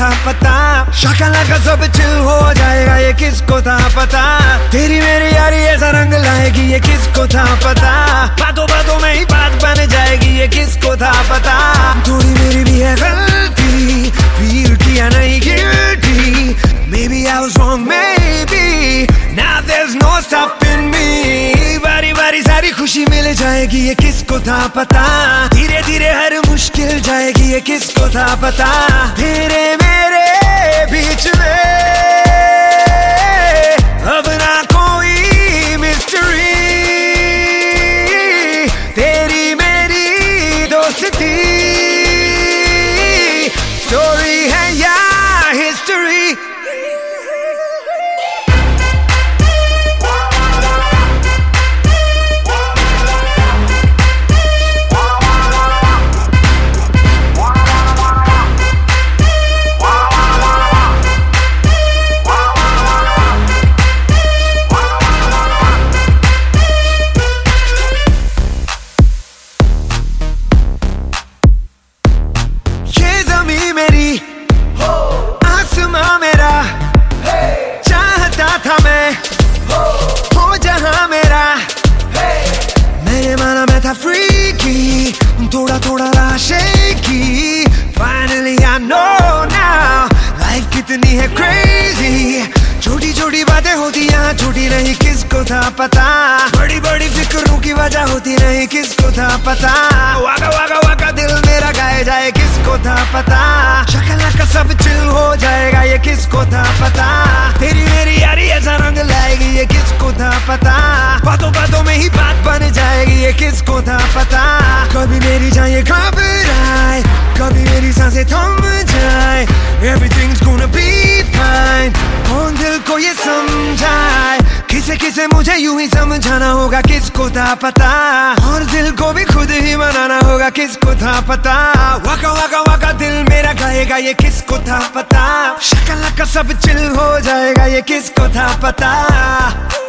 था पता, शक्ल का सब चिल हो जाएगा ये किसको था पता, तेरी मेरी यारी ऐसा रंग लाएगी ये किसको था पता, बातों बातों में ही बात बन जाएगी ये किसको था पता, थोड़ी मेरी भी है गलती, फील किया नहीं guilty, maybe I was wrong maybe, now there's no stopping me, बारी बारी सारी खुशी मिल जाएगी ये किसको था पता, धीरे धीरे हर मुश्किल जाएगी ये किसको था पता, तेरे मेरे बीच में अब ना कोई मिस्ट्री, तेरी मेरी दोस्ती स्टोरी है या हिस्ट्री। थोड़ा थोड़ा shaky, finally I know now life कितनी है crazy, छोटी छोटी बातें होती यहाँ छोटी नहीं किसको था पता, बड़ी बड़ी फिक्रों की वजह होती नहीं किसको था पता, वागा वागा वागा दिल मेरा गाए जाए किसको था पता, शक्ल का सब चिल हो जाएगा ये किसको था पता, तेरी मेरी यारी ऐसा रंग लाएगी ये किसको था पता, बातों बातों में ही बात बन जाएगी ये किसको था पता, कभी मेरी जाए घबराए, कभी मेरी सांसें थम जाए, everything's gonna be fine, कौन दिल को ये समझाए, किसे किसे मुझे यूं ही समझाना होगा किसको था पता, और दिल को भी खुद ही मनाना होगा किसको था पता, वाका वाका वाका दिल मेरा गाएगा ये किसको था पता, शक्ल का सब चिल हो जाएगा ये किसको था पता।